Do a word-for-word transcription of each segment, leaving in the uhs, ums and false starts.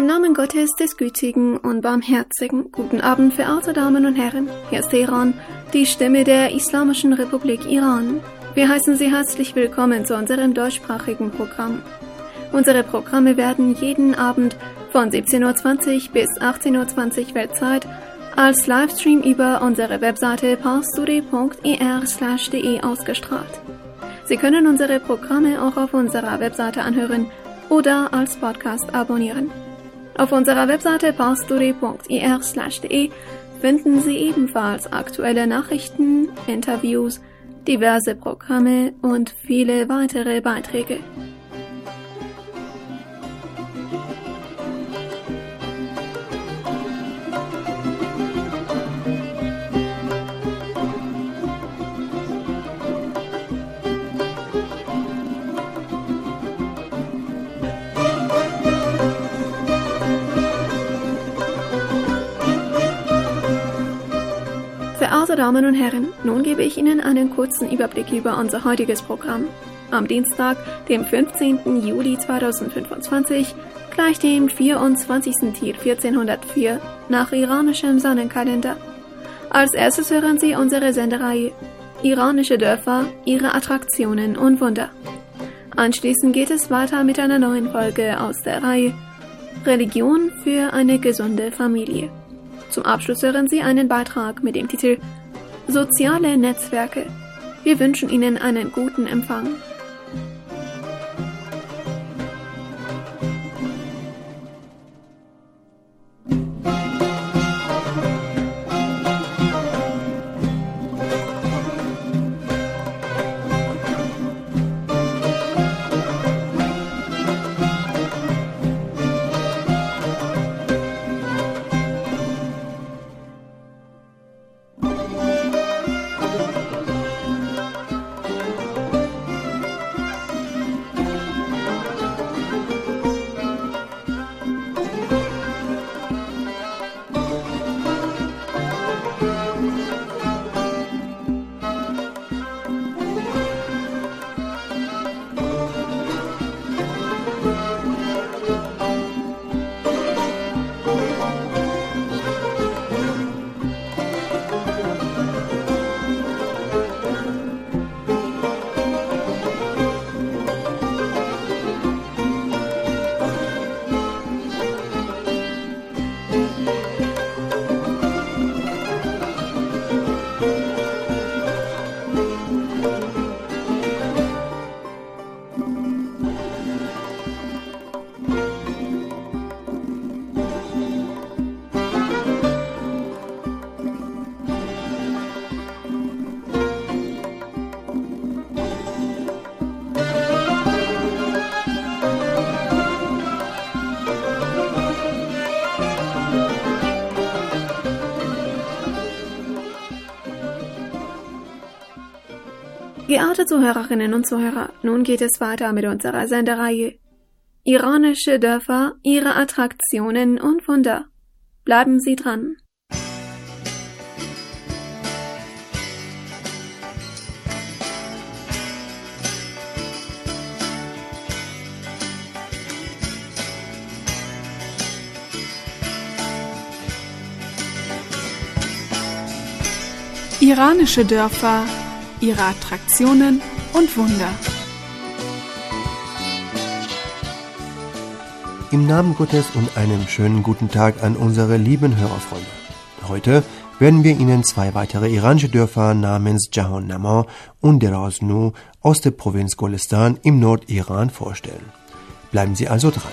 Namen Gottes, des Gütigen und Barmherzigen, guten Abend, verehrte Damen und Herren. Hier ist Teheran, die Stimme der Islamischen Republik Iran. Wir heißen Sie herzlich willkommen zu unserem deutschsprachigen Programm. Unsere Programme werden jeden Abend von siebzehn Uhr zwanzig bis achtzehn Uhr zwanzig Weltzeit als Livestream über unsere Webseite parstoday punkt e r slash d e ausgestrahlt. Sie können unsere Programme auch auf unserer Webseite anhören oder als Podcast abonnieren. Auf unserer Webseite parstoday punkt e r slash d e finden Sie ebenfalls aktuelle Nachrichten, Interviews, diverse Programme und viele weitere Beiträge. Verehrte Damen und Herren, nun gebe ich Ihnen einen kurzen Überblick über unser heutiges Programm. Am Dienstag, dem fünfzehnten Juli zweitausendfünfundzwanzig, gleich dem vierundzwanzigsten Tir vierzehnhundertvier nach iranischem Sonnenkalender. Als erstes hören Sie unsere Sendereihe Iranische Dörfer, ihre Attraktionen und Wunder. Anschließend geht es weiter mit einer neuen Folge aus der Reihe Religion für eine gesunde Familie. Zum Abschluss hören Sie einen Beitrag mit dem Titel Soziale Netzwerke. Wir wünschen Ihnen einen guten Empfang. Geehrte Zuhörerinnen und Zuhörer, nun geht es weiter mit unserer Sendereihe Iranische Dörfer, ihre Attraktionen und Wunder. Bleiben Sie dran. Iranische Dörfer, ihre Attraktionen und Wunder. Im Namen Gottes und einen schönen guten Tag an unsere lieben Hörerfreunde. Heute werden wir Ihnen zwei weitere iranische Dörfer namens Jahannama und Derasnu aus der Provinz Golestan im Nordiran vorstellen. Bleiben Sie also dran.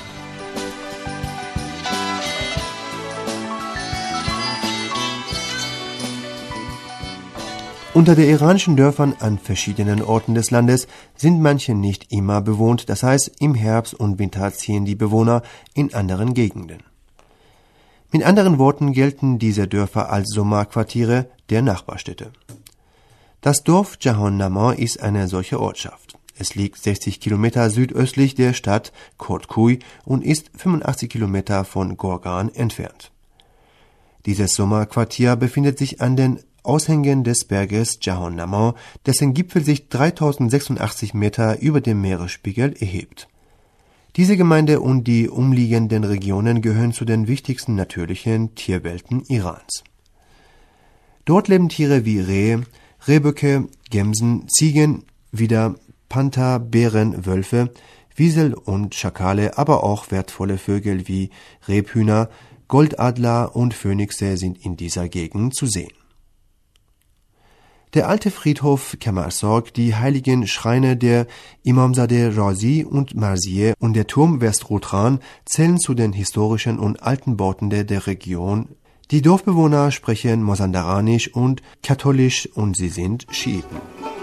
Unter den iranischen Dörfern an verschiedenen Orten des Landes sind manche nicht immer bewohnt, das heißt, im Herbst und Winter ziehen die Bewohner in anderen Gegenden. Mit anderen Worten gelten diese Dörfer als Sommerquartiere der Nachbarstädte. Das Dorf Jahannama ist eine solche Ortschaft. Es liegt sechzig Kilometer südöstlich der Stadt Kortkui und ist fünfundachtzig Kilometer von Gorgan entfernt. Dieses Sommerquartier befindet sich an den Aushängen des Berges Jahannama, dessen Gipfel sich dreitausendsechsundachtzig Meter über dem Meeresspiegel erhebt. Diese Gemeinde und die umliegenden Regionen gehören zu den wichtigsten natürlichen Tierwelten Irans. Dort leben Tiere wie Rehe, Rehböcke, Gämsen, Ziegen, Widder, Panther, Bären, Wölfe, Wiesel und Schakale, aber auch wertvolle Vögel wie Rebhühner, Goldadler und Phönixe sind in dieser Gegend zu sehen. Der alte Friedhof Kamarsorg, die heiligen Schreine der Imamzadeh Razi und Marzieh und der Turm West-Rotran zählen zu den historischen und alten Bauten der Region. Die Dorfbewohner sprechen Mosandaranisch und Katholisch und sie sind Schiiten.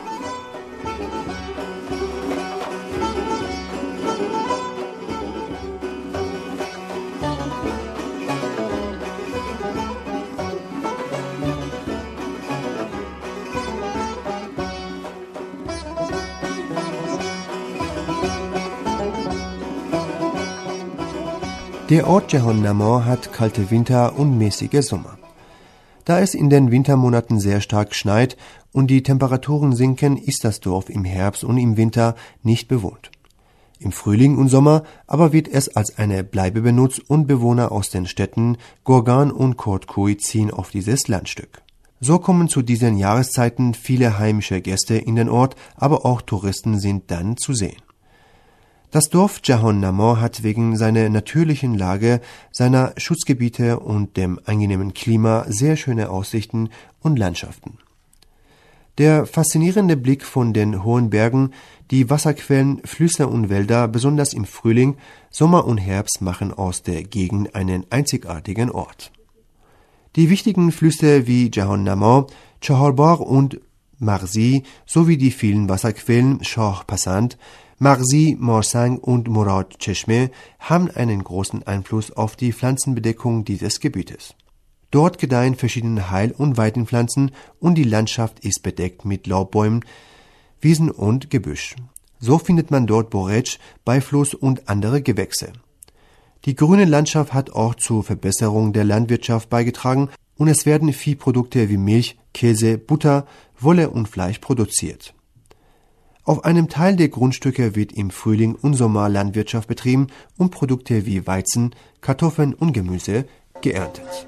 Der Ort Jahannameh hat kalte Winter und mäßige Sommer. Da es in den Wintermonaten sehr stark schneit und die Temperaturen sinken, ist das Dorf im Herbst und im Winter nicht bewohnt. Im Frühling und Sommer aber wird es als eine Bleibe benutzt und Bewohner aus den Städten Gorgan und Kortkui ziehen auf dieses Landstück. So kommen zu diesen Jahreszeiten viele heimische Gäste in den Ort, aber auch Touristen sind dann zu sehen. Das Dorf Jahannameh hat wegen seiner natürlichen Lage, seiner Schutzgebiete und dem angenehmen Klima sehr schöne Aussichten und Landschaften. Der faszinierende Blick von den hohen Bergen, die Wasserquellen, Flüsse und Wälder, besonders im Frühling, Sommer und Herbst, machen aus der Gegend einen einzigartigen Ort. Die wichtigen Flüsse wie Jahannameh, Chahar und Marzi sowie die vielen Wasserquellen Shah Passand, Marzi, Morsang und Murad Cheshme haben einen großen Einfluss auf die Pflanzenbedeckung dieses Gebietes. Dort gedeihen verschiedene Heil- und Weidenpflanzen und die Landschaft ist bedeckt mit Laubbäumen, Wiesen und Gebüsch. So findet man dort Borretsch, Beifluss und andere Gewächse. Die grüne Landschaft hat auch zur Verbesserung der Landwirtschaft beigetragen und es werden Viehprodukte wie Milch, Käse, Butter, Wolle und Fleisch produziert. Auf einem Teil der Grundstücke wird im Frühling und Sommer Landwirtschaft betrieben und Produkte wie Weizen, Kartoffeln und Gemüse geerntet.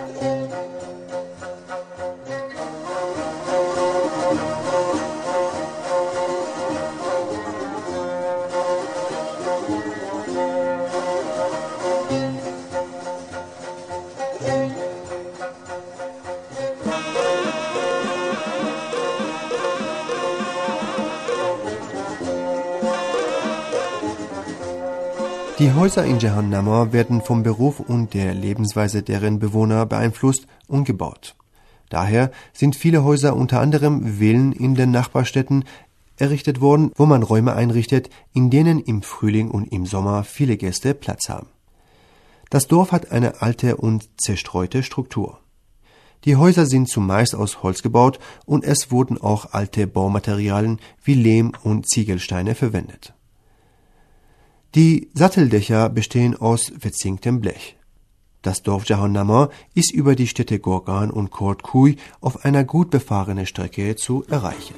Die Häuser in Jahannameh werden vom Beruf und der Lebensweise deren Bewohner beeinflusst und gebaut. Daher sind viele Häuser, unter anderem Villen in den Nachbarstädten, errichtet worden, wo man Räume einrichtet, in denen im Frühling und im Sommer viele Gäste Platz haben. Das Dorf hat eine alte und zerstreute Struktur. Die Häuser sind zumeist aus Holz gebaut und es wurden auch alte Baumaterialien wie Lehm und Ziegelsteine verwendet. Die Satteldächer bestehen aus verzinktem Blech. Das Dorf Jahannameh ist über die Städte Gorgan und Kortkui auf einer gut befahrenen Strecke zu erreichen.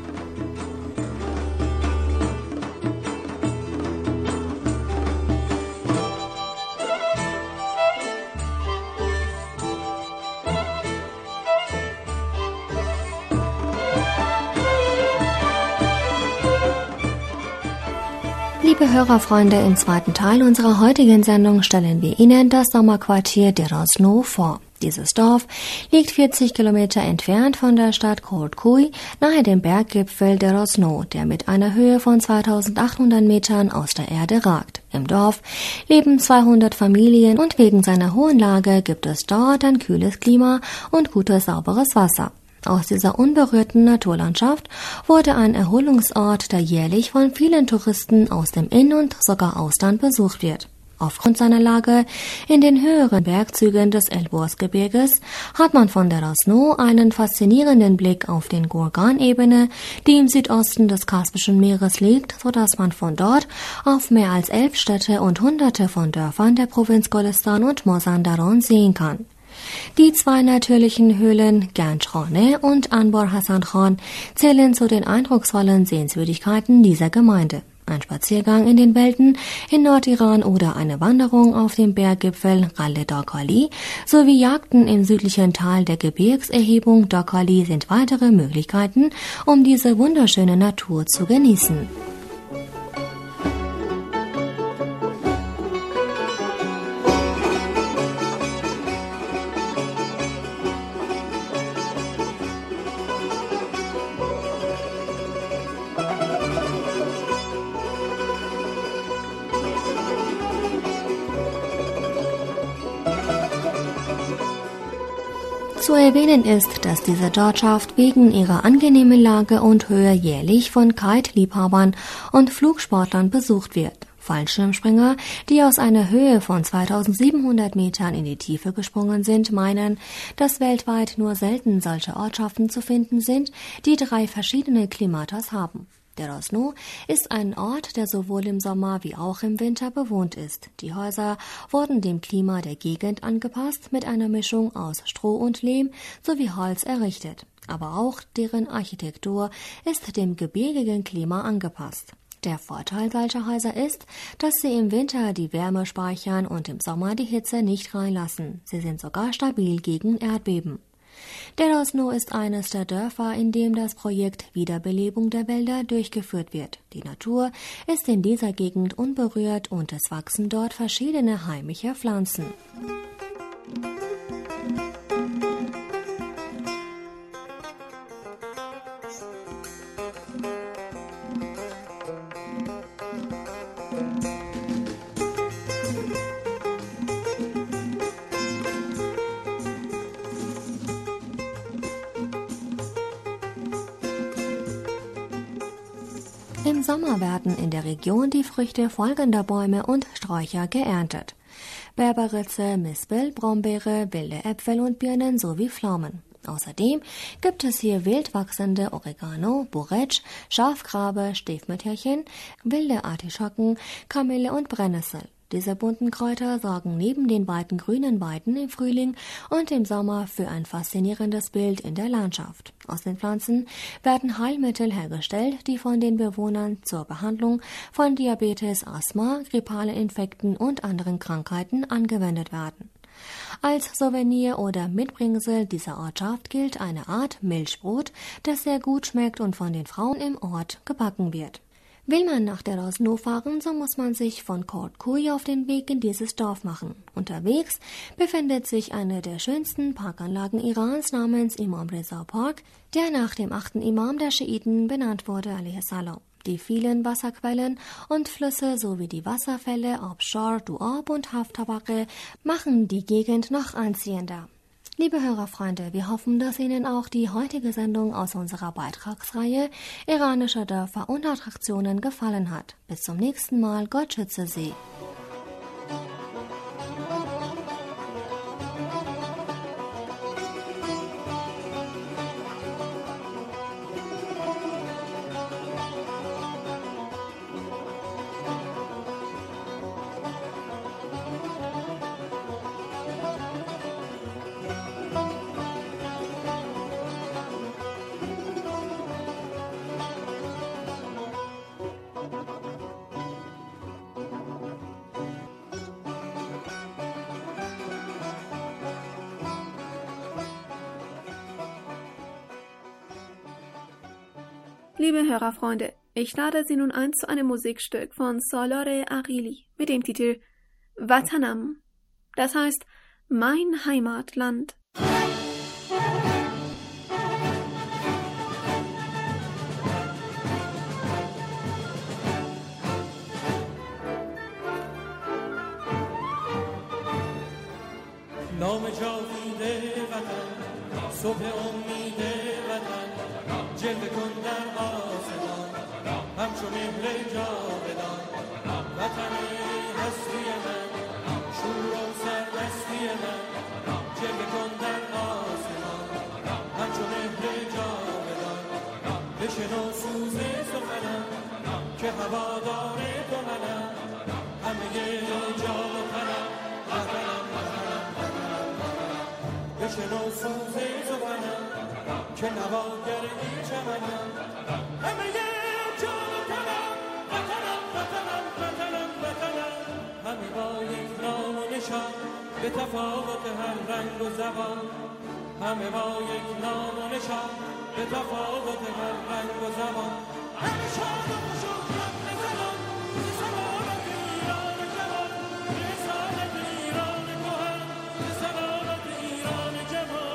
Liebe Hörerfreunde, im zweiten Teil unserer heutigen Sendung stellen wir Ihnen das Sommerquartier Deir ez-Zor vor. Dieses Dorf liegt vierzig Kilometer entfernt von der Stadt Kortkui, nahe dem Berggipfel Deir ez-Zor, der mit einer Höhe von zweitausendachthundert Metern aus der Erde ragt. Im Dorf leben zweihundert Familien und wegen seiner hohen Lage gibt es dort ein kühles Klima und gutes, sauberes Wasser. Aus dieser unberührten Naturlandschaft wurde ein Erholungsort, der jährlich von vielen Touristen aus dem In- und sogar Ausland besucht wird. Aufgrund seiner Lage in den höheren Bergzügen des Elborz-Gebirges hat man von Deir ez-Zor einen faszinierenden Blick auf den Gorgan-Ebene, die im Südosten des Kaspischen Meeres liegt, sodass man von dort auf mehr als elf Städte und hunderte von Dörfern der Provinz Golestan und Mazandaran sehen kann. Die zwei natürlichen Höhlen Ganj-Khane und Anbar Hasan Khan zählen zu den eindrucksvollen Sehenswürdigkeiten dieser Gemeinde. Ein Spaziergang in den Wäldern in Nordiran oder eine Wanderung auf dem Berggipfel Ralle Dokali sowie Jagden im südlichen Teil der Gebirgserhebung Dokali sind weitere Möglichkeiten, um diese wunderschöne Natur zu genießen. Zu erwähnen ist, dass diese Ortschaft wegen ihrer angenehmen Lage und Höhe jährlich von Kite-Liebhabern und Flugsportlern besucht wird. Fallschirmspringer, die aus einer Höhe von zweitausendsiebenhundert Metern in die Tiefe gesprungen sind, meinen, dass weltweit nur selten solche Ortschaften zu finden sind, die drei verschiedene Klimatas haben. Der Rosno ist ein Ort, der sowohl im Sommer wie auch im Winter bewohnt ist. Die Häuser wurden dem Klima der Gegend angepasst, mit einer Mischung aus Stroh und Lehm sowie Holz errichtet. Aber auch deren Architektur ist dem gebirgigen Klima angepasst. Der Vorteil solcher Häuser ist, dass sie im Winter die Wärme speichern und im Sommer die Hitze nicht reinlassen. Sie sind sogar stabil gegen Erdbeben. Der Rosno ist eines der Dörfer, in dem das Projekt Wiederbelebung der Wälder durchgeführt wird. Die Natur ist in dieser Gegend unberührt und es wachsen dort verschiedene heimische Pflanzen. Im Sommer werden in der Region die Früchte folgender Bäume und Sträucher geerntet: Berberitze, Mispel, Brombeere, wilde Äpfel und Birnen sowie Pflaumen. Außerdem gibt es hier wild wachsende Oregano, Borretsch, Schafgrabe, Stiefmütterchen, wilde Artischocken, Kamille und Brennnessel. Diese bunten Kräuter sorgen neben den beiden grünen Weiden im Frühling und im Sommer für ein faszinierendes Bild in der Landschaft. Aus den Pflanzen werden Heilmittel hergestellt, die von den Bewohnern zur Behandlung von Diabetes, Asthma, grippalen Infekten und anderen Krankheiten angewendet werden. Als Souvenir oder Mitbringsel dieser Ortschaft gilt eine Art Milchbrot, das sehr gut schmeckt und von den Frauen im Ort gebacken wird. Will man nach der Rosno fahren, so muss man sich von Kortkui auf den Weg in dieses Dorf machen. Unterwegs befindet sich eine der schönsten Parkanlagen Irans namens Imam Reza Park, der nach dem achten Imam der Schiiten benannt wurde, alaihi salam. Die vielen Wasserquellen und Flüsse sowie die Wasserfälle Abshar, Duab und Haftabake machen die Gegend noch anziehender. Liebe Hörerfreunde, wir hoffen, dass Ihnen auch die heutige Sendung aus unserer Beitragsreihe Iranische Dörfer und Attraktionen gefallen hat. Bis zum nächsten Mal, Gott schütze Sie. Liebe Hörerfreunde, ich lade Sie nun ein zu einem Musikstück von Solore Aghili mit dem Titel Vatanam, das heißt Mein Heimatland. نام جاوید وطن صبح امید وطن جلوه کن در آسمان همچو مهر جاودان وطن هستی من شور و سرمستی من جلوه کن در آسمان همچو مهر جاودان بشنو سوز سخنم که هوادار تو منم همه جا و تنم وطنم بشنو سوز سخنم که نواگر این چمنم همه جا و تنم وطنم به تفاوت هر رنگ و زبان، همه با یک نام و نشان، به تفاوت هر رنگ و زبان، همه شاد و خوش و خنده زنان، ز سلامت ایران جوان، رسالت ایران کهن، ز سلامت ایران جوان.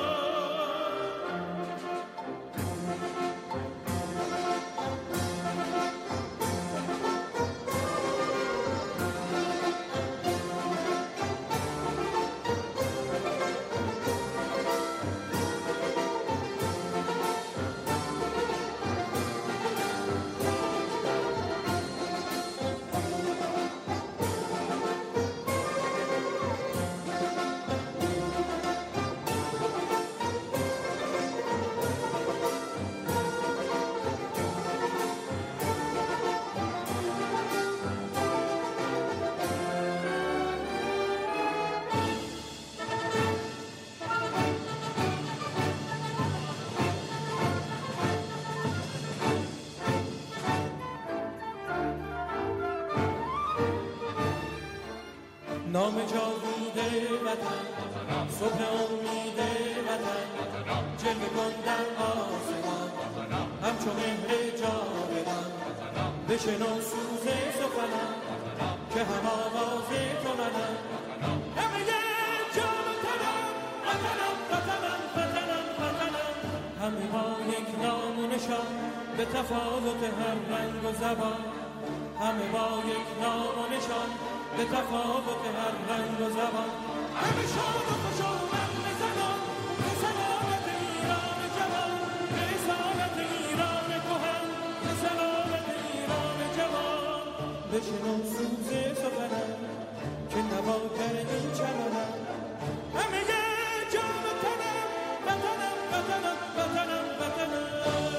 نام جاوید وطن، صبح امید وطن، جلوه کن در آسمان، همچو مهر جاودان، بشنو سوز سخنم که هم آواز تو منم، همه جا وطنم، وطنم، وطنم، وطنم، وطنم، همه با یک نام و نشان، به تفاوت هر رنگ و زبان، همه با یک نام و نشان، به تفاوت هر رنگ و زبان، همه شاد و خوش و غم زنان، به سلامت ایران جوان، به رسالت ایران کهن، به سلامت ایران جوان. بشنو سوز سخنم که نواگر این چمنم، همه جا وطنم، وطنم، وطنم، وطنم، وطنم.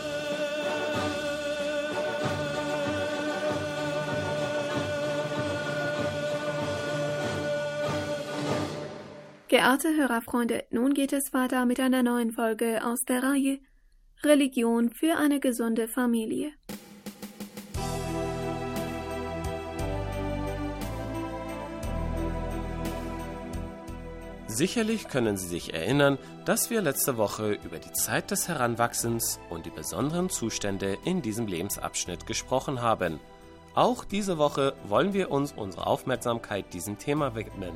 Geehrte Hörerfreunde, nun geht es weiter mit einer neuen Folge aus der Reihe Religion für eine gesunde Familie. Sicherlich können Sie sich erinnern, dass wir letzte Woche über die Zeit des Heranwachsens und die besonderen Zustände in diesem Lebensabschnitt gesprochen haben. Auch diese Woche wollen wir uns unsere Aufmerksamkeit diesem Thema widmen.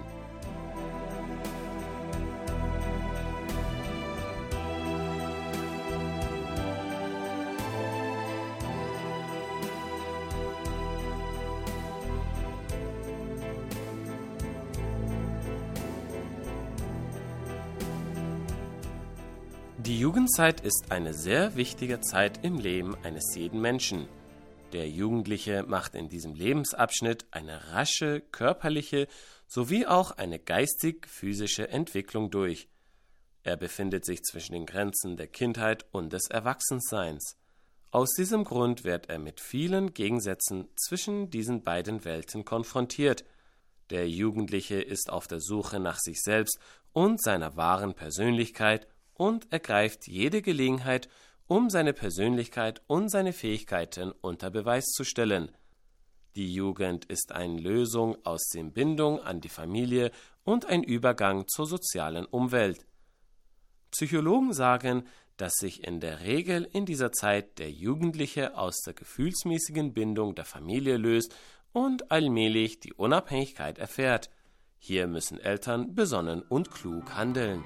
Die Jugendzeit ist eine sehr wichtige Zeit im Leben eines jeden Menschen. Der Jugendliche macht in diesem Lebensabschnitt eine rasche körperliche sowie auch eine geistig-physische Entwicklung durch. Er befindet sich zwischen den Grenzen der Kindheit und des Erwachsenseins. Aus diesem Grund wird er mit vielen Gegensätzen zwischen diesen beiden Welten konfrontiert. Der Jugendliche ist auf der Suche nach sich selbst und seiner wahren Persönlichkeit und ergreift jede Gelegenheit, um seine Persönlichkeit und seine Fähigkeiten unter Beweis zu stellen. Die Jugend ist eine Lösung aus der Bindung an die Familie und ein Übergang zur sozialen Umwelt. Psychologen sagen, dass sich in der Regel in dieser Zeit der Jugendliche aus der gefühlsmäßigen Bindung der Familie löst und allmählich die Unabhängigkeit erfährt. Hier müssen Eltern besonnen und klug handeln.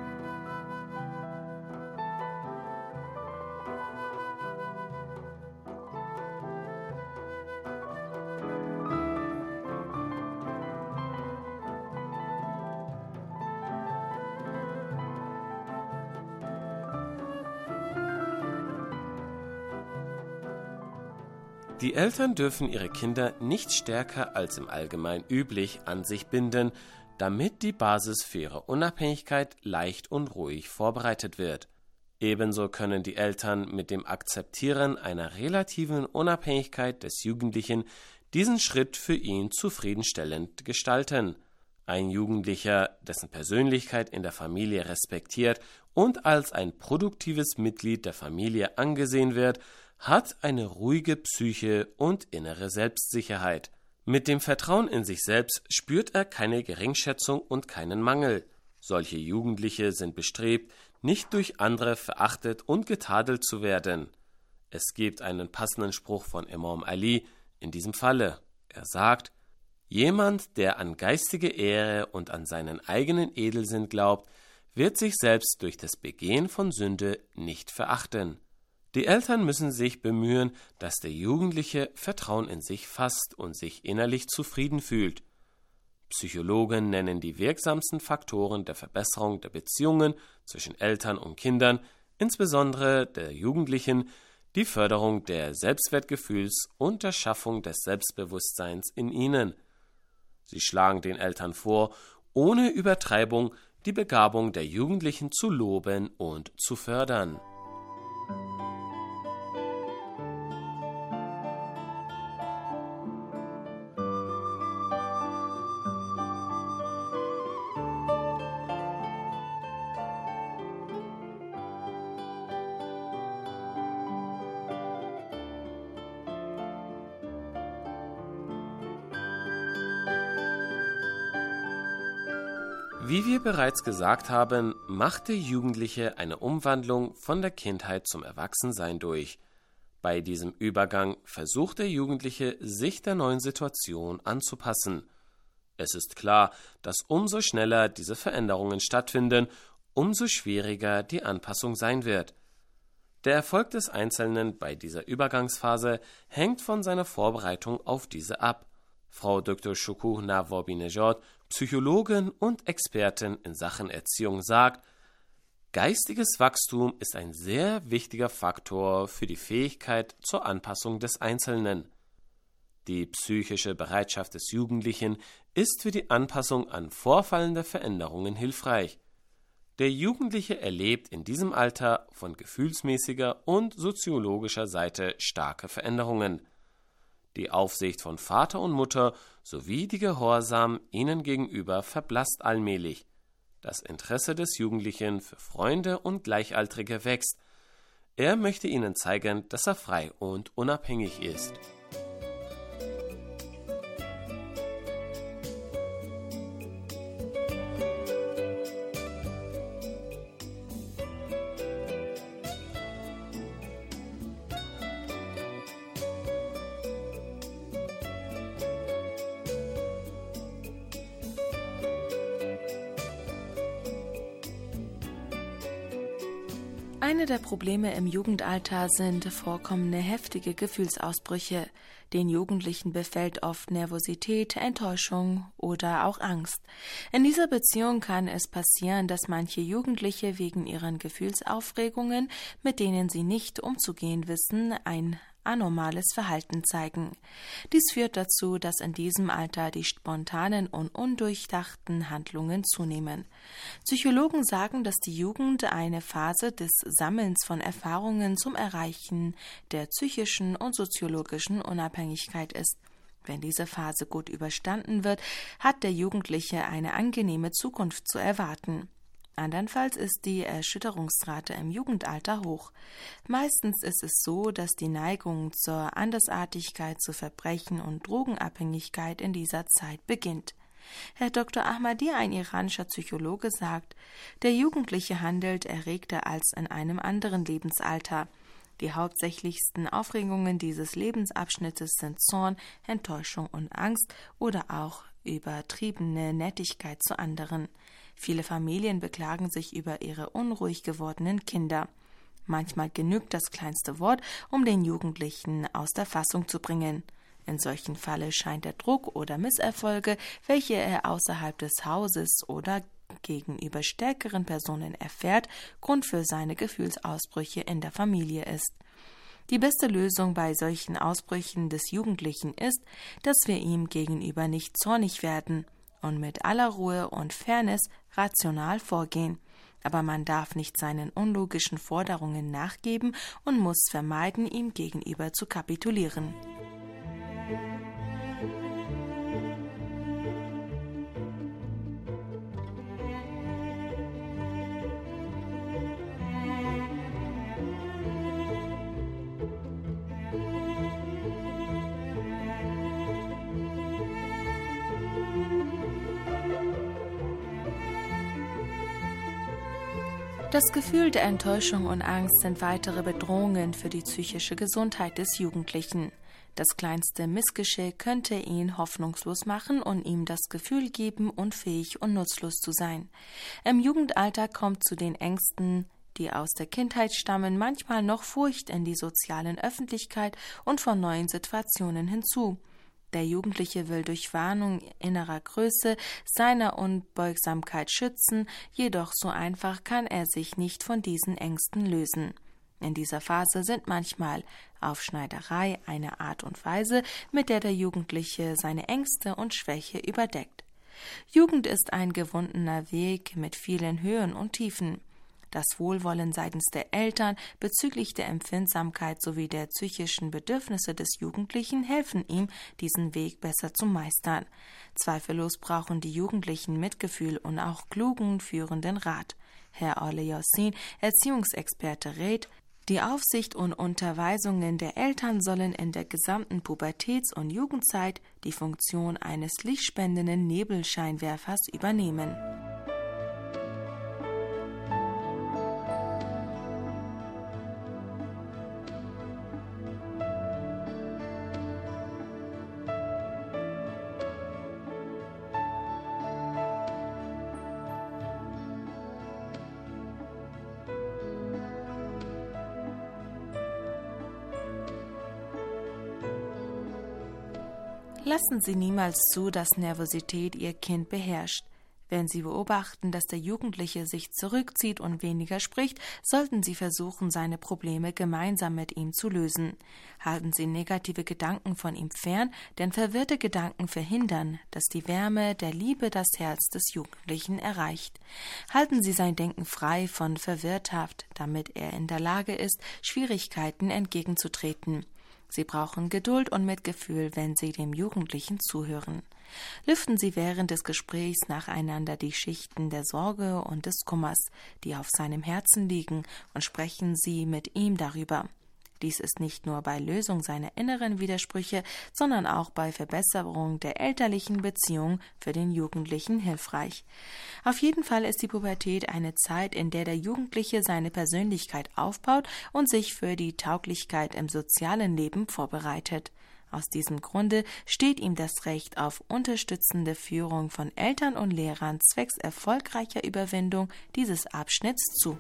Die Eltern dürfen ihre Kinder nicht stärker als im Allgemeinen üblich an sich binden, damit die Basis für ihre Unabhängigkeit leicht und ruhig vorbereitet wird. Ebenso können die Eltern mit dem Akzeptieren einer relativen Unabhängigkeit des Jugendlichen diesen Schritt für ihn zufriedenstellend gestalten. Ein Jugendlicher, dessen Persönlichkeit in der Familie respektiert und als ein produktives Mitglied der Familie angesehen wird, hat eine ruhige Psyche und innere Selbstsicherheit. Mit dem Vertrauen in sich selbst spürt er keine Geringschätzung und keinen Mangel. Solche Jugendliche sind bestrebt, nicht durch andere verachtet und getadelt zu werden. Es gibt einen passenden Spruch von Imam Ali in diesem Falle. Er sagt: Jemand, der an geistige Ehre und an seinen eigenen Edelsinn glaubt, wird sich selbst durch das Begehen von Sünde nicht verachten. Die Eltern müssen sich bemühen, dass der Jugendliche Vertrauen in sich fasst und sich innerlich zufrieden fühlt. Psychologen nennen die wirksamsten Faktoren der Verbesserung der Beziehungen zwischen Eltern und Kindern, insbesondere der Jugendlichen, die Förderung der Selbstwertgefühls und der Schaffung des Selbstbewusstseins in ihnen. Sie schlagen den Eltern vor, ohne Übertreibung die Begabung der Jugendlichen zu loben und zu fördern. Wie wir bereits gesagt haben, macht der Jugendliche eine Umwandlung von der Kindheit zum Erwachsensein durch. Bei diesem Übergang versucht der Jugendliche, sich der neuen Situation anzupassen. Es ist klar, dass umso schneller diese Veränderungen stattfinden, umso schwieriger die Anpassung sein wird. Der Erfolg des Einzelnen bei dieser Übergangsphase hängt von seiner Vorbereitung auf diese ab. Frau Doktor Shukuh Nawabinejad, Psychologin und Expertin in Sachen Erziehung, sagt: Geistiges Wachstum ist ein sehr wichtiger Faktor für die Fähigkeit zur Anpassung des Einzelnen. Die psychische Bereitschaft des Jugendlichen ist für die Anpassung an vorfallende Veränderungen hilfreich. Der Jugendliche erlebt in diesem Alter von gefühlsmäßiger und soziologischer Seite starke Veränderungen. Die Aufsicht von Vater und Mutter sowie die Gehorsam ihnen gegenüber verblasst allmählich. Das Interesse des Jugendlichen für Freunde und Gleichaltrige wächst. Er möchte ihnen zeigen, dass er frei und unabhängig ist. Eine der Probleme im Jugendalter sind vorkommende heftige Gefühlsausbrüche. Den Jugendlichen befällt oft Nervosität, Enttäuschung oder auch Angst. In dieser Beziehung kann es passieren, dass manche Jugendliche wegen ihren Gefühlsaufregungen, mit denen sie nicht umzugehen wissen, ein anormales Verhalten zeigen. Dies führt dazu, dass in diesem Alter die spontanen und undurchdachten Handlungen zunehmen. Psychologen sagen, dass die Jugend eine Phase des Sammelns von Erfahrungen zum Erreichen der psychischen und soziologischen Unabhängigkeit ist. Wenn diese Phase gut überstanden wird, hat der Jugendliche eine angenehme Zukunft zu erwarten. Andernfalls ist die Erschütterungsrate im Jugendalter hoch. Meistens ist es so, dass die Neigung zur Andersartigkeit, zu Verbrechen und Drogenabhängigkeit in dieser Zeit beginnt. Herr Doktor Ahmadi, ein iranischer Psychologe, sagt, der Jugendliche handelt erregter als in einem anderen Lebensalter. Die hauptsächlichsten Aufregungen dieses Lebensabschnittes sind Zorn, Enttäuschung und Angst oder auch übertriebene Nettigkeit zu anderen. Viele Familien beklagen sich über ihre unruhig gewordenen Kinder. Manchmal genügt das kleinste Wort, um den Jugendlichen aus der Fassung zu bringen. In solchen Fällen scheint der Druck oder Misserfolge, welche er außerhalb des Hauses oder gegenüber stärkeren Personen erfährt, Grund für seine Gefühlsausbrüche in der Familie ist. Die beste Lösung bei solchen Ausbrüchen des Jugendlichen ist, dass wir ihm gegenüber nicht zornig werden und mit aller Ruhe und Fairness rational vorgehen. Aber man darf nicht seinen unlogischen Forderungen nachgeben und muss vermeiden, ihm gegenüber zu kapitulieren. Das Gefühl der Enttäuschung und Angst sind weitere Bedrohungen für die psychische Gesundheit des Jugendlichen. Das kleinste Missgeschick könnte ihn hoffnungslos machen und ihm das Gefühl geben, unfähig und nutzlos zu sein. Im Jugendalter kommt zu den Ängsten, die aus der Kindheit stammen, manchmal noch Furcht in die sozialen Öffentlichkeit und vor neuen Situationen hinzu. Der Jugendliche will durch Warnung innerer Größe seiner Unbeugsamkeit schützen, jedoch so einfach kann er sich nicht von diesen Ängsten lösen. In dieser Phase sind manchmal Aufschneiderei eine Art und Weise, mit der der Jugendliche seine Ängste und Schwäche überdeckt. Jugend ist ein gewundener Weg mit vielen Höhen und Tiefen. Das Wohlwollen seitens der Eltern bezüglich der Empfindsamkeit sowie der psychischen Bedürfnisse des Jugendlichen helfen ihm, diesen Weg besser zu meistern. Zweifellos brauchen die Jugendlichen Mitgefühl und auch klugen, führenden Rat. Herr Orle Yassin, Erziehungsexperte, rät, die Aufsicht und Unterweisungen der Eltern sollen in der gesamten Pubertäts- und Jugendzeit die Funktion eines lichtspendenden Nebelscheinwerfers übernehmen. Lassen Sie niemals zu, dass Nervosität Ihr Kind beherrscht. Wenn Sie beobachten, dass der Jugendliche sich zurückzieht und weniger spricht, sollten Sie versuchen, seine Probleme gemeinsam mit ihm zu lösen. Halten Sie negative Gedanken von ihm fern, denn verwirrte Gedanken verhindern, dass die Wärme der Liebe das Herz des Jugendlichen erreicht. Halten Sie sein Denken frei von Verwirrtheit, damit er in der Lage ist, Schwierigkeiten entgegenzutreten. Sie brauchen Geduld und Mitgefühl, wenn Sie dem Jugendlichen zuhören. Lüften Sie während des Gesprächs nacheinander die Schichten der Sorge und des Kummers, die auf seinem Herzen liegen, und sprechen Sie mit ihm darüber. Dies ist nicht nur bei Lösung seiner inneren Widersprüche, sondern auch bei Verbesserung der elterlichen Beziehung für den Jugendlichen hilfreich. Auf jeden Fall ist die Pubertät eine Zeit, in der der Jugendliche seine Persönlichkeit aufbaut und sich für die Tauglichkeit im sozialen Leben vorbereitet. Aus diesem Grunde steht ihm das Recht auf unterstützende Führung von Eltern und Lehrern zwecks erfolgreicher Überwindung dieses Abschnitts zu.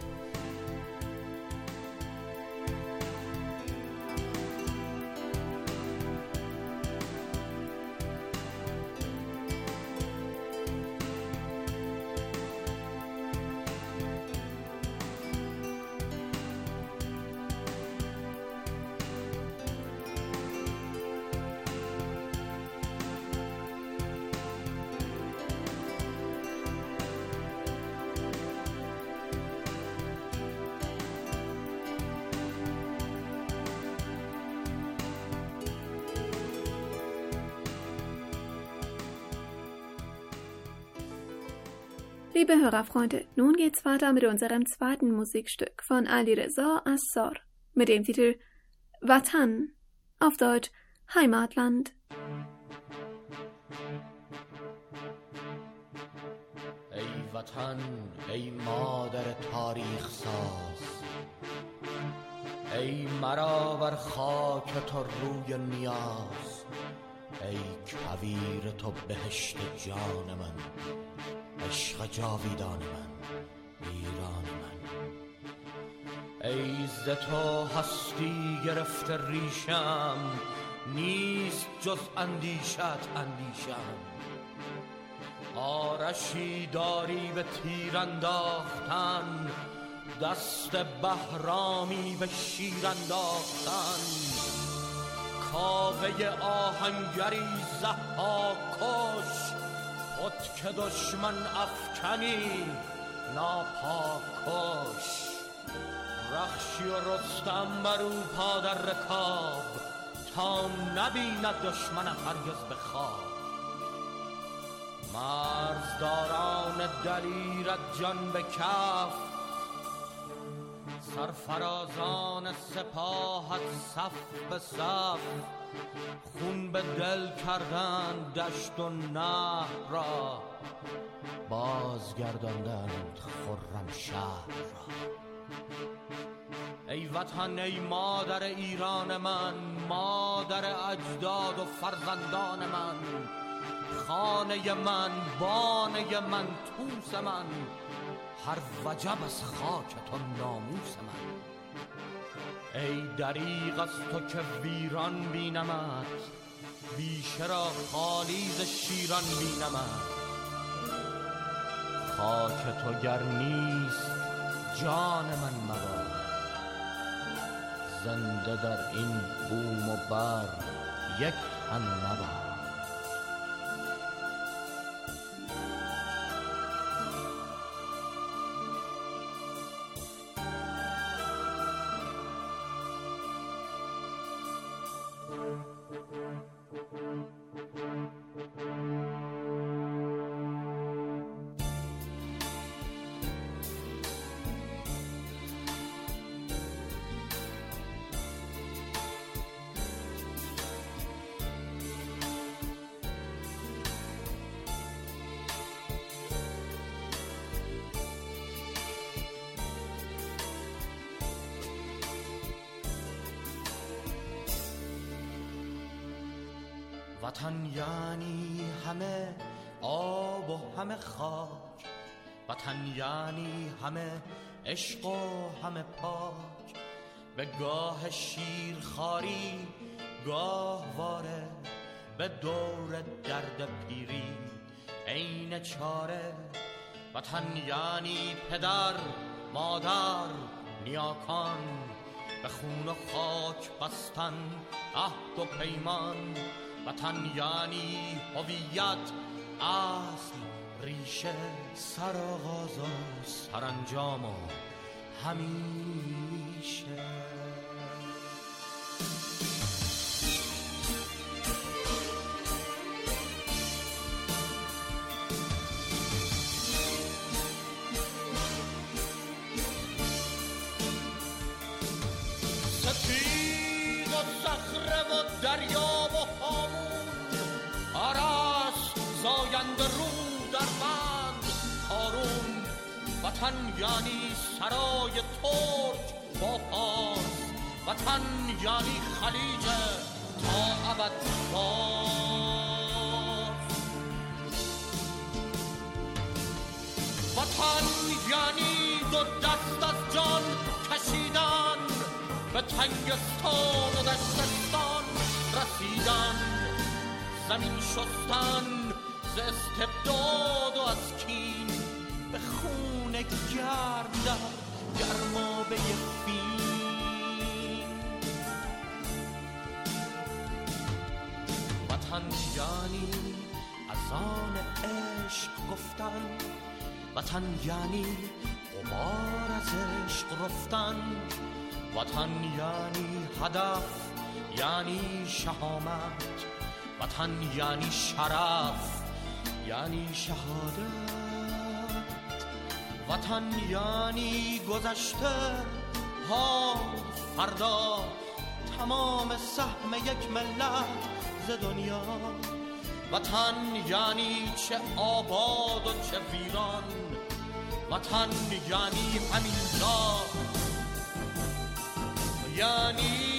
Liebe Hörerfreunde, nun geht's weiter mit unserem zweiten Musikstück von Ali Reza Assar mit dem Titel Vatan, auf Deutsch Heimatland. ای وطن ای مادر تاریخ ساز ای مرا بر خاک تو روی نیاز ای کویر تو بهشت جان من عشق جاویدان من ایران من ای ز تو هستی گرفته ریشم نیست جز اندیشت اندیشم آرشی داری به تیر انداختن دست بهرامی به شیر انداختن کاوه آهنگری ضحاک کش خود که دشمن افکنی ناپاک کش رخشی و رستم بر او پا در رکاب تا نبیند دشمن هرگز به خواب مرزداران دلیرت جان به کف سرفرازان سپاهت صف به صف، خون به دل کردن دشت و نهر را، بازگرداندند خرم شهر را. ای وطن، ای مادر ایران من، مادر اجداد و فرزندان من، خانه من، بانه من، توس من، هر وجب از خاک تو ناموس من. ای دریغ از تو که ویران بینمت، بیشه را خالیز شیران بینمت. خاک تو گر نیست جان من مباد، زنده در این بوم و بر یک تن نباد. وطن یعنی همه آب و همه خاک، وطن یعنی همه عشق و همه پاک. به گاه شیرخواری گاهواره، به دور درد پیری عین چاره. وطن یعنی پدر، مادر، نیاکان، به خون و خاک بستن عهد و پیمان. وطن یعنی هویت، اصل، ریشه، سرآغاز و سرانجام و همیشه. سپید و صخره و دریا و هامون، آرس زاینده رو در بند هارون. وطن یعنی سرای ترک با پاس، وطن یعنی خلیج تا ابد باز. وطن یعنی دو دست از جان کشیدن، به تنگستان و دشتستان رسیدن. زمین شستن ز استبداد و از کین، به خون گرم در گرمابه فین. وطن یعنی اذان عشق گفتن، وطن یعنی غبار از عشق رفتن. وطن یعنی هدف، یعنی شهامت، وطن یعنی شرف، یعنی شهادت. وطن یعنی گذشته ها فردا، تمام سهم یک ملت ز دنیا. وطن یعنی چه آباد و چه ویران، وطن یعنی همینجا، یعنی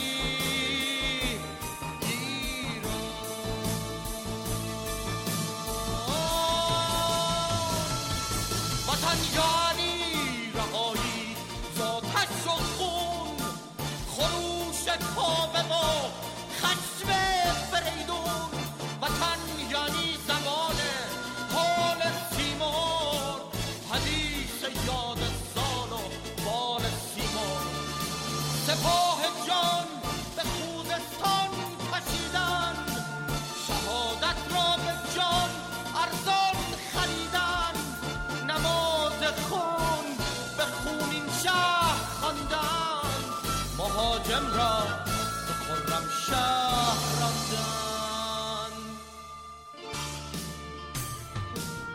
وطن یعنی رهایی ز آتش و خون، خروش کاوه و خشم فریدون. وطن یعنی زمان حال تیمور، حدیث یاد زال و بال سیمور. سپاه جان به خوزستان کشیدن، شهادت را به جان ارزان خریدن. نماز خون به خونین شهر خواندن، مهاجم را به خرم شهر راندن.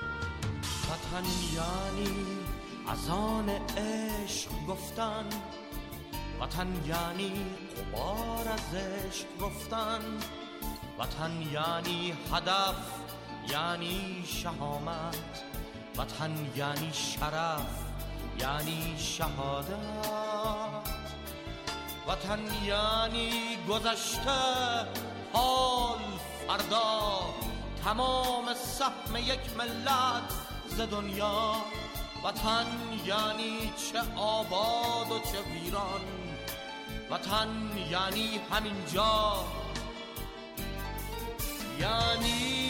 وطن یعنی اذان عشق گفتن، وطن یعنی غبار از عشق رفتن، وطن یعنی هدف، یعنی شهامت، وطن یعنی شرف، یعنی شهادت، وطن یعنی گذشته، حال، فردا، تمام سهم یک ملت ز دنیا. وطن یعنی چه آباد و چه ویران، وطن یعنی همینجا، یعنی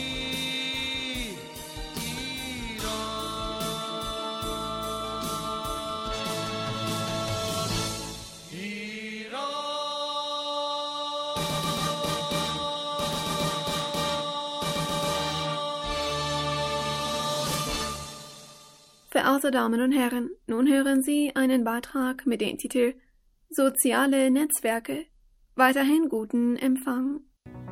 Verehrte Damen und Herren, nun hören Sie einen Beitrag mit dem Titel Soziale Netzwerke. Weiterhin guten Empfang.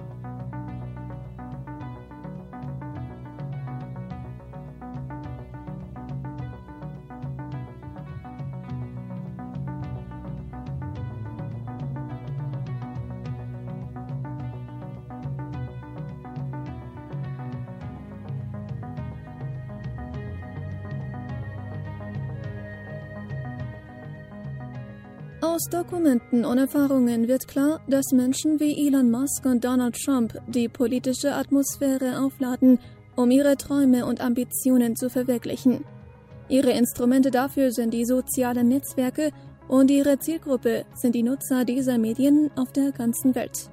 Aus Dokumenten und Erfahrungen wird klar, dass Menschen wie Elon Musk und Donald Trump die politische Atmosphäre aufladen, um ihre Träume und Ambitionen zu verwirklichen. Ihre Instrumente dafür sind die sozialen Netzwerke und ihre Zielgruppe sind die Nutzer dieser Medien auf der ganzen Welt.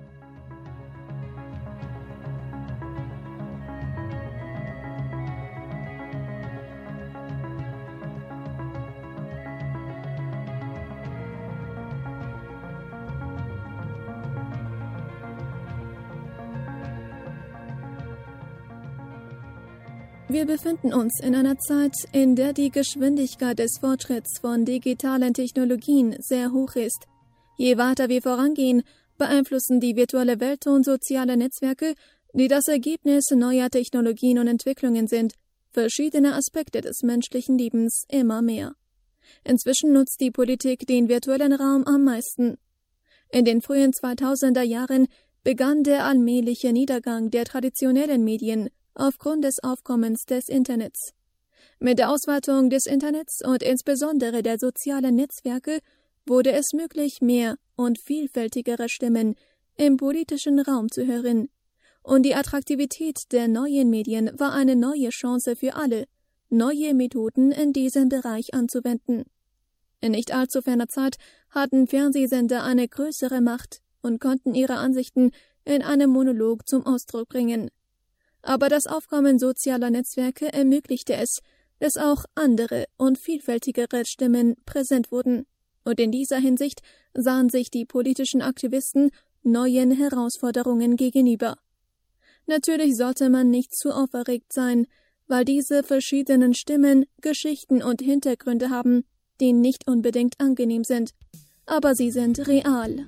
Wir befinden uns in einer Zeit, in der die Geschwindigkeit des Fortschritts von digitalen Technologien sehr hoch ist. Je weiter wir vorangehen, beeinflussen die virtuelle Welt und soziale Netzwerke, die das Ergebnis neuer Technologien und Entwicklungen sind, verschiedene Aspekte des menschlichen Lebens immer mehr. Inzwischen nutzt die Politik den virtuellen Raum am meisten. In den frühen zweitausender Jahren begann der allmähliche Niedergang der traditionellen Medien aufgrund des Aufkommens des Internets. Mit der Ausweitung des Internets und insbesondere der sozialen Netzwerke wurde es möglich, mehr und vielfältigere Stimmen im politischen Raum zu hören. Und die Attraktivität der neuen Medien war eine neue Chance für alle, neue Methoden in diesem Bereich anzuwenden. In nicht allzu ferner Zeit hatten Fernsehsender eine größere Macht und konnten ihre Ansichten in einem Monolog zum Ausdruck bringen. Aber das Aufkommen sozialer Netzwerke ermöglichte es, dass auch andere und vielfältigere Stimmen präsent wurden. Und in dieser Hinsicht sahen sich die politischen Aktivisten neuen Herausforderungen gegenüber. Natürlich sollte man nicht zu aufgeregt sein, weil diese verschiedenen Stimmen Geschichten und Hintergründe haben, die nicht unbedingt angenehm sind. Aber sie sind real.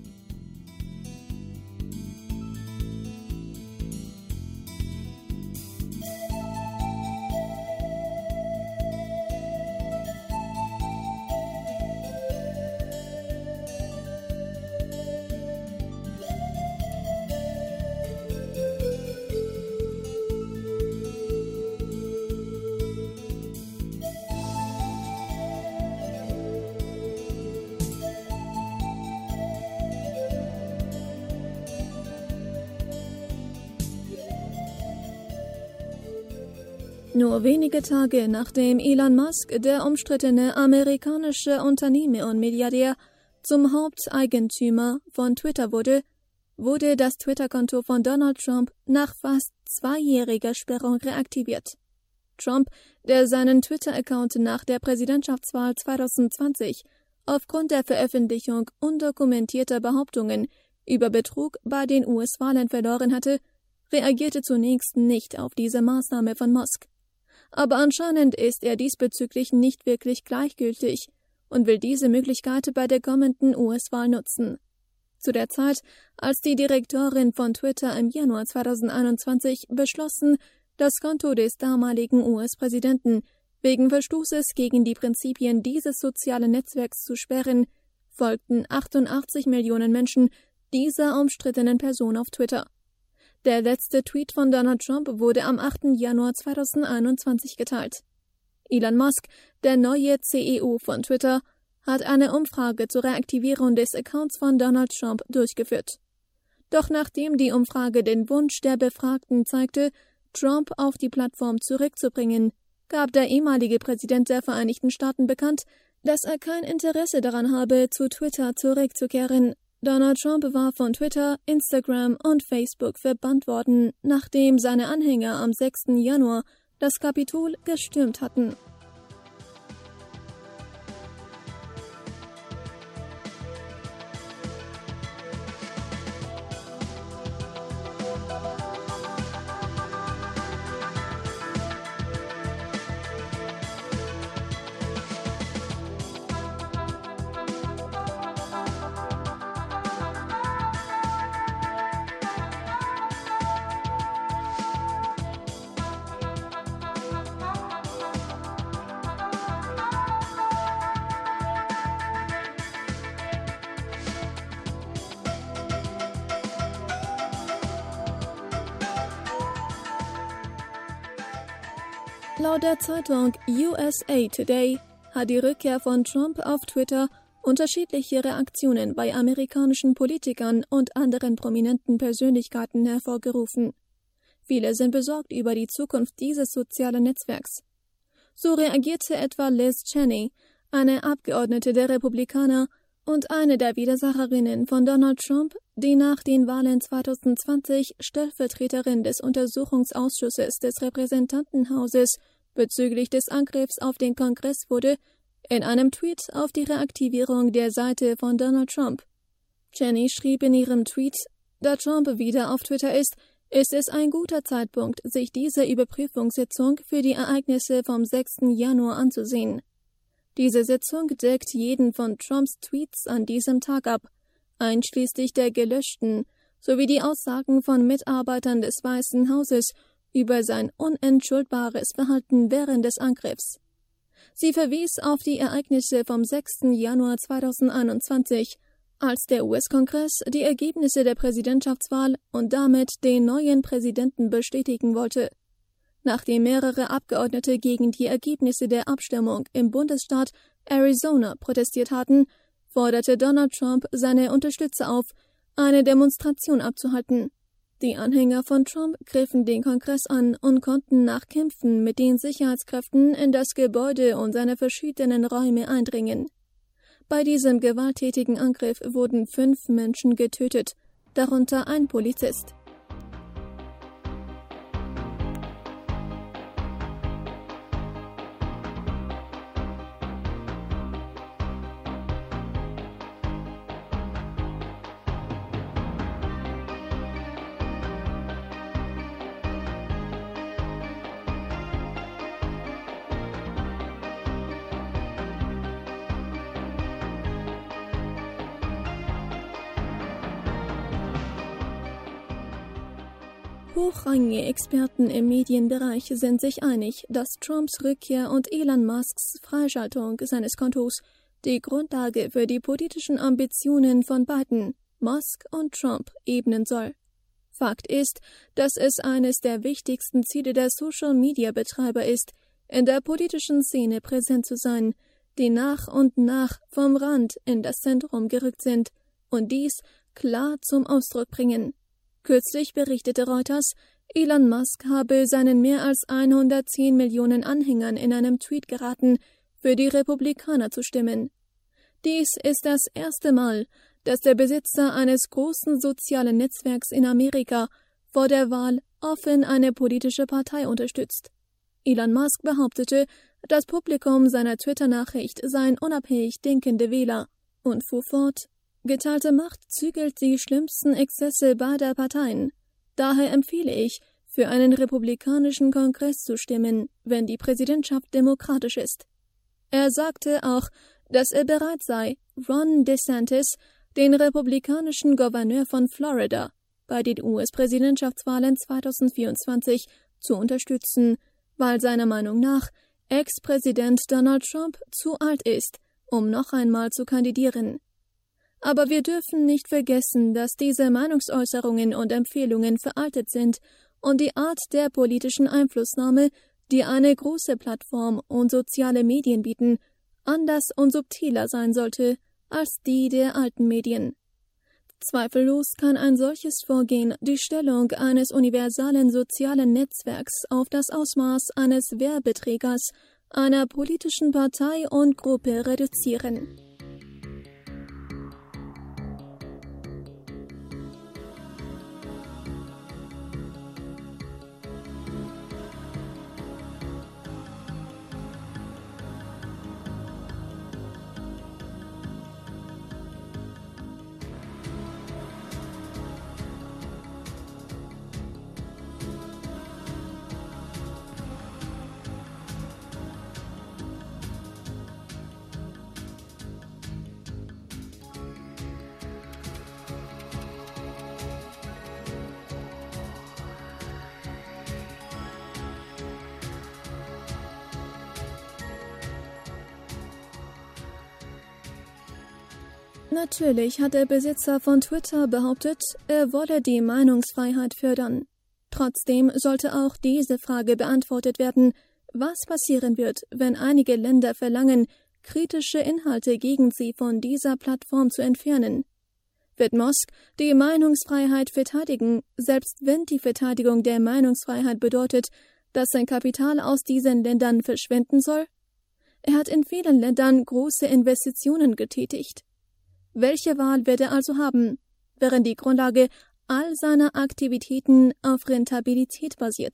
Nur wenige Tage nachdem Elon Musk, der umstrittene amerikanische Unternehmer und Milliardär, zum Haupteigentümer von Twitter wurde, wurde das Twitter-Konto von Donald Trump nach fast zweijähriger Sperrung reaktiviert. Trump, der seinen Twitter-Account nach der Präsidentschaftswahl zwanzig zwanzig aufgrund der Veröffentlichung undokumentierter Behauptungen über Betrug bei den U S-Wahlen verloren hatte, reagierte zunächst nicht auf diese Maßnahme von Musk. Aber anscheinend ist er diesbezüglich nicht wirklich gleichgültig und will diese Möglichkeit bei der kommenden U S-Wahl nutzen. Zu der Zeit, als die Direktorin von Twitter im Januar zweitausendeinundzwanzig beschlossen, das Konto des damaligen U S-Präsidenten wegen Verstoßes gegen die Prinzipien dieses sozialen Netzwerks zu sperren, folgten achtundachtzig Millionen Menschen dieser umstrittenen Person auf Twitter. Der letzte Tweet von Donald Trump wurde am achten Januar zweitausendeinundzwanzig geteilt. Elon Musk, der neue C E O von Twitter, hat eine Umfrage zur Reaktivierung des Accounts von Donald Trump durchgeführt. Doch nachdem die Umfrage den Wunsch der Befragten zeigte, Trump auf die Plattform zurückzubringen, gab der ehemalige Präsident der Vereinigten Staaten bekannt, dass er kein Interesse daran habe, zu Twitter zurückzukehren. Donald Trump war von Twitter, Instagram und Facebook verbannt worden, nachdem seine Anhänger am sechsten Januar das Kapitol gestürmt hatten. Laut der Zeitung U S A Today hat die Rückkehr von Trump auf Twitter unterschiedliche Reaktionen bei amerikanischen Politikern und anderen prominenten Persönlichkeiten hervorgerufen. Viele sind besorgt über die Zukunft dieses sozialen Netzwerks. So reagierte etwa Liz Cheney, eine Abgeordnete der Republikaner und eine der Widersacherinnen von Donald Trump, die nach den Wahlen zweitausendzwanzig Stellvertreterin des Untersuchungsausschusses des Repräsentantenhauses bezüglich des Angriffs auf den Kongress wurde, in einem Tweet auf die Reaktivierung der Seite von Donald Trump. Cheney schrieb in ihrem Tweet, da Trump wieder auf Twitter ist, ist es ein guter Zeitpunkt, sich diese Überprüfungssitzung für die Ereignisse vom sechsten Januar anzusehen. Diese Sitzung deckt jeden von Trumps Tweets an diesem Tag ab, einschließlich der gelöschten, sowie die Aussagen von Mitarbeitern des Weißen Hauses über sein unentschuldbares Verhalten während des Angriffs. Sie verwies auf die Ereignisse vom sechsten Januar zweitausendeinundzwanzig, als der U S-Kongress die Ergebnisse der Präsidentschaftswahl und damit den neuen Präsidenten bestätigen wollte. Nachdem mehrere Abgeordnete gegen die Ergebnisse der Abstimmung im Bundesstaat Arizona protestiert hatten, forderte Donald Trump seine Unterstützer auf, eine Demonstration abzuhalten. Die Anhänger von Trump griffen den Kongress an und konnten nach Kämpfen mit den Sicherheitskräften in das Gebäude und seine verschiedenen Räume eindringen. Bei diesem gewalttätigen Angriff wurden fünf Menschen getötet, darunter ein Polizist. Hochrangige Experten im Medienbereich sind sich einig, dass Trumps Rückkehr und Elon Musks Freischaltung seines Kontos die Grundlage für die politischen Ambitionen von beiden, Musk und Trump, ebnen soll. Fakt ist, dass es eines der wichtigsten Ziele der Social-Media-Betreiber ist, in der politischen Szene präsent zu sein, die nach und nach vom Rand in das Zentrum gerückt sind und dies klar zum Ausdruck bringen. Kürzlich berichtete Reuters, Elon Musk habe seinen mehr als hundertzehn Millionen Anhängern in einem Tweet geraten, für die Republikaner zu stimmen. Dies ist das erste Mal, dass der Besitzer eines großen sozialen Netzwerks in Amerika vor der Wahl offen eine politische Partei unterstützt. Elon Musk behauptete, das Publikum seiner Twitter-Nachricht seien unabhängig denkende Wähler und fuhr fort: Geteilte Macht zügelt die schlimmsten Exzesse beider Parteien. Daher empfehle ich, für einen republikanischen Kongress zu stimmen, wenn die Präsidentschaft demokratisch ist. Er sagte auch, dass er bereit sei, Ron DeSantis, den republikanischen Gouverneur von Florida, bei den U S-Präsidentschaftswahlen zweitausendvierundzwanzig zu unterstützen, weil seiner Meinung nach Ex-Präsident Donald Trump zu alt ist, um noch einmal zu kandidieren. Aber wir dürfen nicht vergessen, dass diese Meinungsäußerungen und Empfehlungen veraltet sind und die Art der politischen Einflussnahme, die eine große Plattform und soziale Medien bieten, anders und subtiler sein sollte als die der alten Medien. Zweifellos kann ein solches Vorgehen die Stellung eines universalen sozialen Netzwerks auf das Ausmaß eines Werbeträgers einer politischen Partei und Gruppe reduzieren. Natürlich hat der Besitzer von Twitter behauptet, er wolle die Meinungsfreiheit fördern. Trotzdem sollte auch diese Frage beantwortet werden, was passieren wird, wenn einige Länder verlangen, kritische Inhalte gegen sie von dieser Plattform zu entfernen. Wird Musk die Meinungsfreiheit verteidigen, selbst wenn die Verteidigung der Meinungsfreiheit bedeutet, dass sein Kapital aus diesen Ländern verschwinden soll? Er hat in vielen Ländern große Investitionen getätigt. Welche Wahl wird er also haben, während die Grundlage all seiner Aktivitäten auf Rentabilität basiert?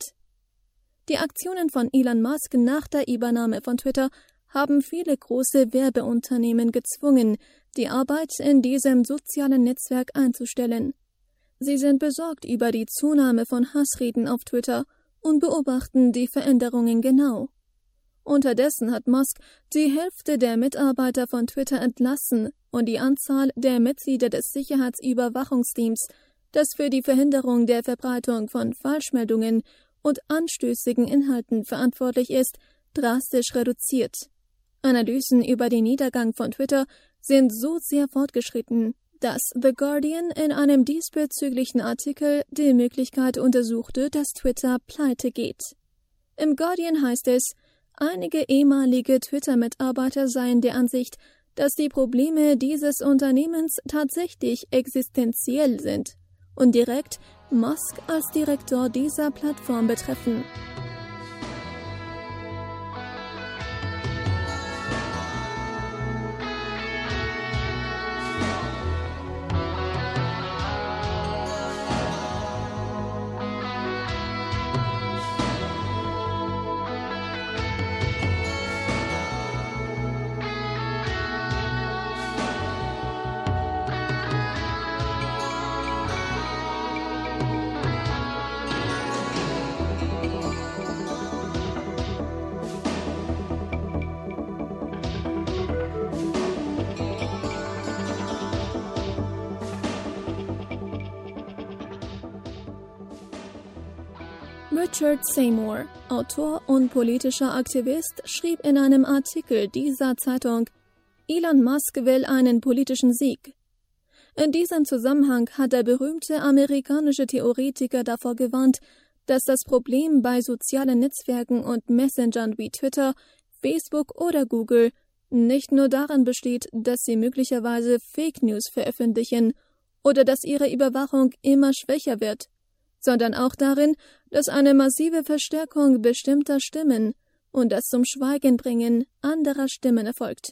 Die Aktionen von Elon Musk nach der Übernahme von Twitter haben viele große Werbeunternehmen gezwungen, die Arbeit in diesem sozialen Netzwerk einzustellen. Sie sind besorgt über die Zunahme von Hassreden auf Twitter und beobachten die Veränderungen genau. Unterdessen hat Musk die Hälfte der Mitarbeiter von Twitter entlassen und die Anzahl der Mitglieder des Sicherheitsüberwachungsteams, das für die Verhinderung der Verbreitung von Falschmeldungen und anstößigen Inhalten verantwortlich ist, drastisch reduziert. Analysen über den Niedergang von Twitter sind so sehr fortgeschritten, dass The Guardian in einem diesbezüglichen Artikel die Möglichkeit untersuchte, dass Twitter pleite geht. Im Guardian heißt es, einige ehemalige Twitter-Mitarbeiter seien der Ansicht, dass die Probleme dieses Unternehmens tatsächlich existenziell sind und direkt Musk als Direktor dieser Plattform betreffen. Richard Seymour, Autor und politischer Aktivist, schrieb in einem Artikel dieser Zeitung, Elon Musk will einen politischen Sieg. In diesem Zusammenhang hat der berühmte amerikanische Theoretiker davor gewarnt, dass das Problem bei sozialen Netzwerken und Messengern wie Twitter, Facebook oder Google nicht nur darin besteht, dass sie möglicherweise Fake News veröffentlichen oder dass ihre Überwachung immer schwächer wird, sondern auch darin, dass eine massive Verstärkung bestimmter Stimmen und das zum Schweigen bringen anderer Stimmen erfolgt.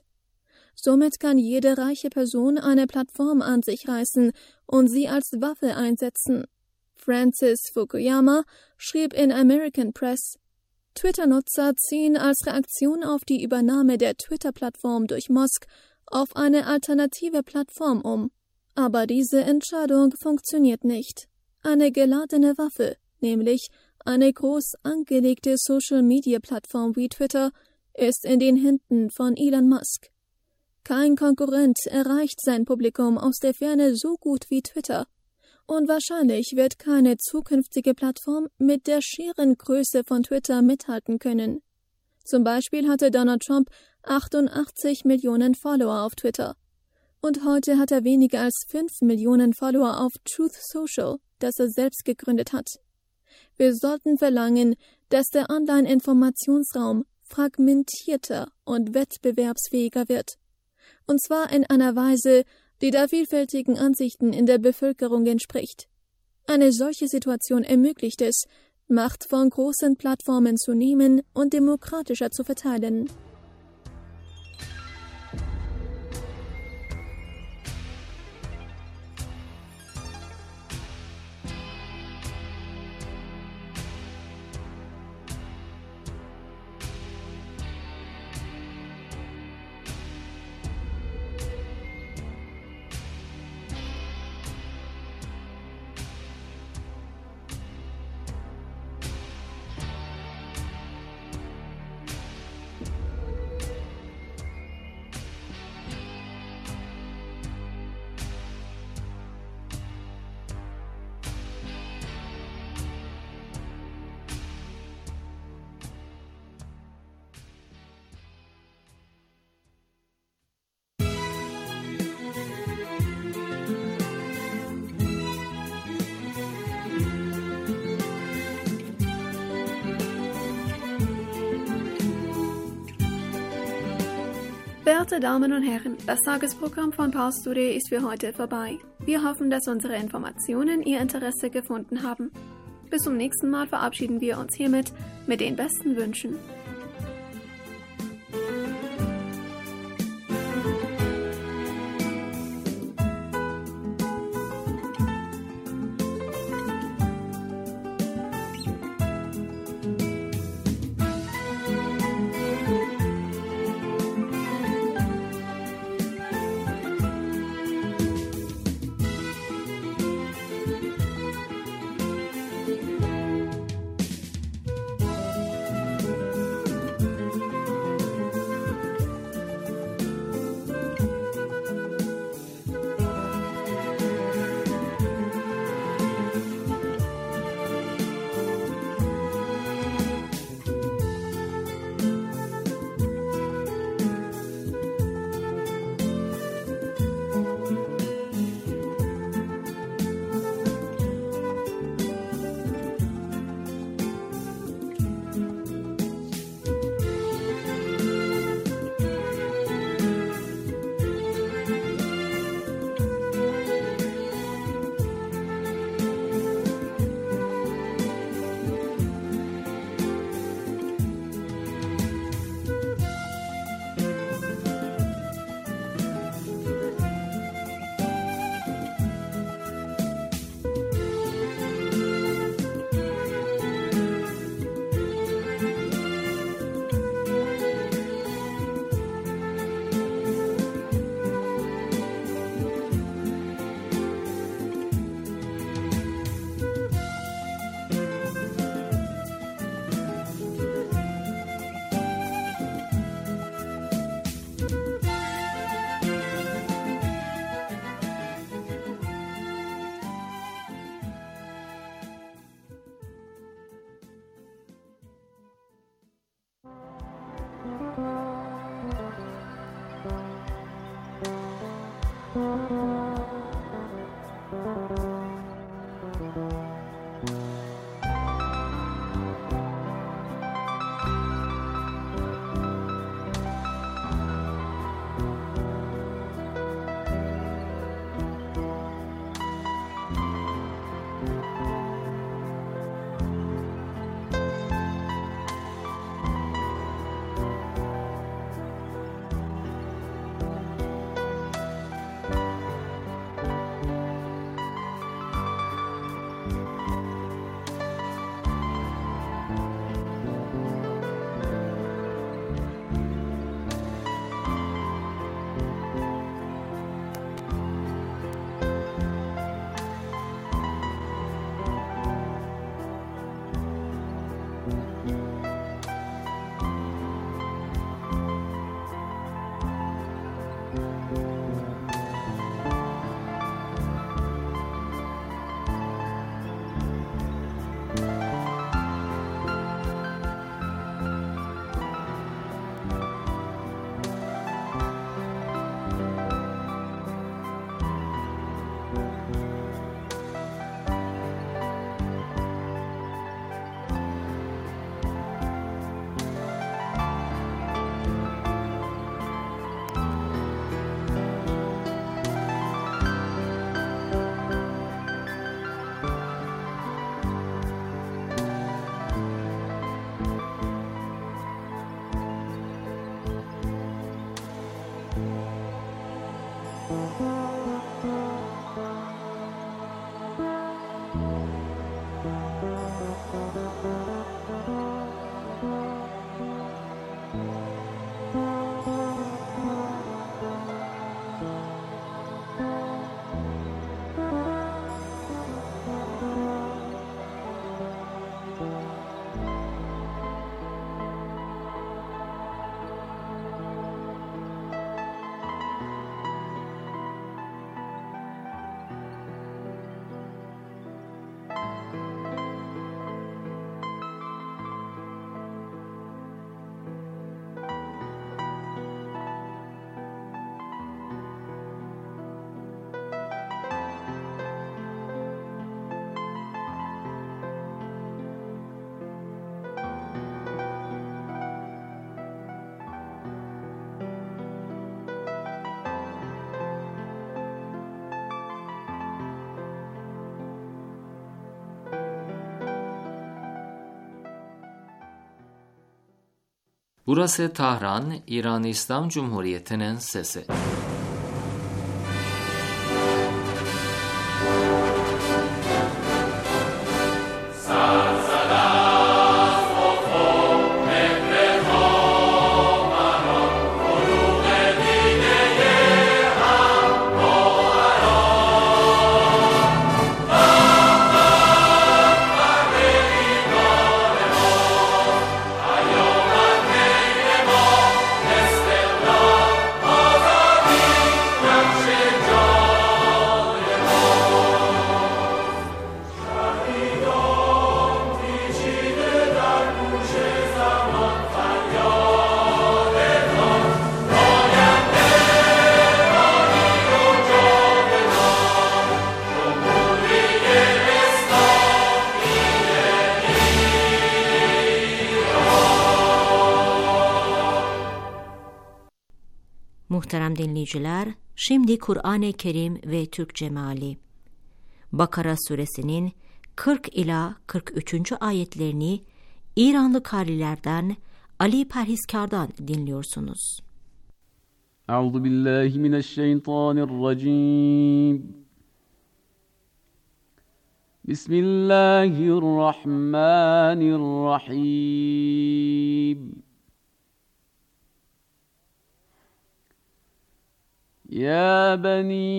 Somit kann jede reiche Person eine Plattform an sich reißen und sie als Waffe einsetzen. Francis Fukuyama schrieb in American Press, Twitter-Nutzer ziehen als Reaktion auf die Übernahme der Twitter-Plattform durch Musk auf eine alternative Plattform um. Aber diese Entscheidung funktioniert nicht. Eine geladene Waffe, nämlich eine groß angelegte Social-Media-Plattform wie Twitter, ist in den Händen von Elon Musk. Kein Konkurrent erreicht sein Publikum aus der Ferne so gut wie Twitter. Und wahrscheinlich wird keine zukünftige Plattform mit der schieren Größe von Twitter mithalten können. Zum Beispiel hatte Donald Trump achtundachtzig Millionen Follower auf Twitter. Und heute hat er weniger als fünf Millionen Follower auf Truth Social, das er selbst gegründet hat. Wir sollten verlangen, dass der Online-Informationsraum fragmentierter und wettbewerbsfähiger wird. Und zwar in einer Weise, die der vielfältigen Ansichten in der Bevölkerung entspricht. Eine solche Situation ermöglicht es, Macht von großen Plattformen zu nehmen und demokratischer zu verteilen. Verehrte Damen und Herren, das Tagesprogramm von Pulse Today ist für heute vorbei. Wir hoffen, dass unsere Informationen Ihr Interesse gefunden haben. Bis zum nächsten Mal verabschieden wir uns hiermit mit den besten Wünschen. Burası Tahran, İran İslam Cumhuriyeti'nin sesi. Muhterem dinleyiciler, şimdi Kur'an-ı Kerim ve Türkçe meali. Bakara suresinin kırk ila kırk üçüncü ayetlerini İranlı karilerden Ali Perhiskar'dan dinliyorsunuz. Euzu billahi mineşşeytanirracim. Bismillahirrahmanirrahim. يا بني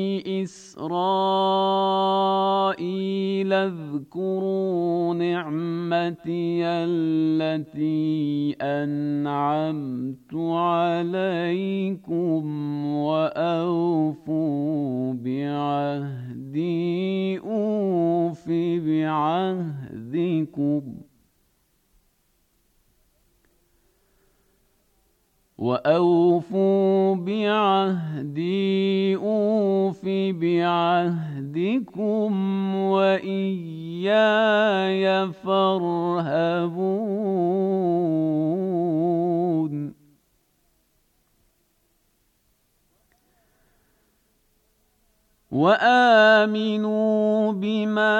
إسرائيل اذكروا نعمتي التي أنعمت عليكم وأوفوا بعهدي أوف بعهدكم وأوفوا بعهدي أوف بعهدكم وإياي فارهبون وآمنوا بما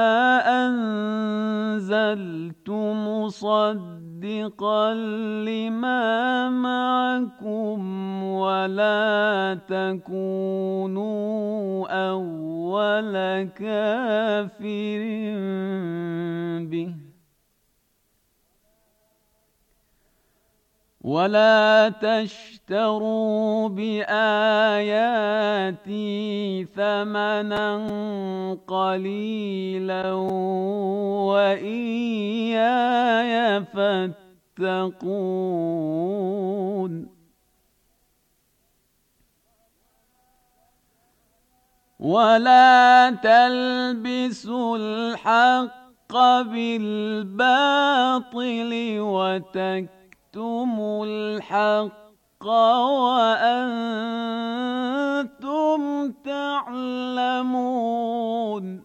أنزلت مصدقا لما معكم ولا تكونوا أول كافر به ولا تشتروا بآياتي ثمنا قليلا وإياي فاتقون ولا تلبسوا الحق بالباطل وتكتموا تكتموا الحق وأنتم تعلمون